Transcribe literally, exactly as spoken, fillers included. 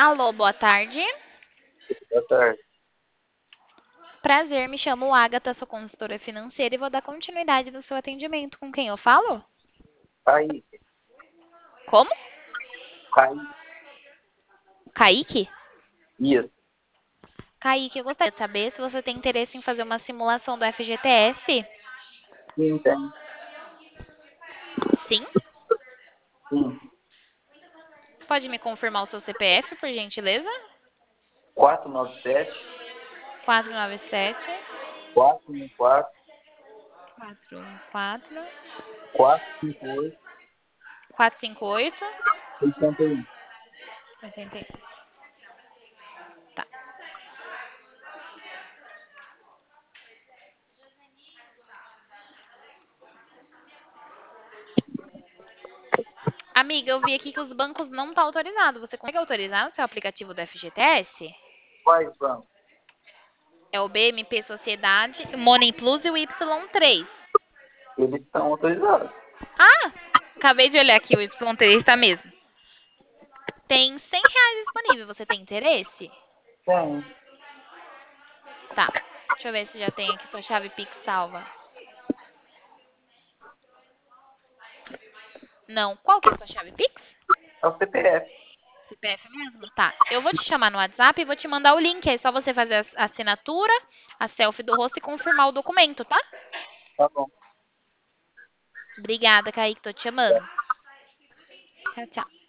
Alô, boa tarde. Boa tarde. Prazer, me chamo Agatha, sou consultora financeira e vou dar continuidade no seu atendimento. Com quem eu falo? Kaique. Como? Kaique. Kaique? Isso. Kaique, eu gostaria de saber se você tem interesse em fazer uma simulação do F G T S. Sim, tem. Sim? Sim. Pode me confirmar o seu C P F, por gentileza? quatro nove sete, quatro nove sete, quatro um quatro, quatro um quatro, quatro cinco oito, quatro cinco oito, seis um. oitenta e um. Tá. Amiga, eu vi aqui que os bancos não estão autorizados. Você consegue autorizar no seu aplicativo do F G T S? Quais bancos? É o B M P Sociedade, Money Plus e o Y três. Eles estão autorizados. Ah, acabei de olhar aqui, o Y três está mesmo. Tem cem reais disponível, você tem interesse? Tem. Tá, deixa eu ver se já tem aqui sua chave Pix salva. Não, qual que é a sua chave Pix? É o C P F. C P F mesmo? Tá, eu vou te chamar no WhatsApp e vou te mandar o link, aí é só você fazer a assinatura, a selfie do rosto e confirmar o documento, tá? Tá bom. Obrigada, Kaique, tô te chamando. Tchau, tchau.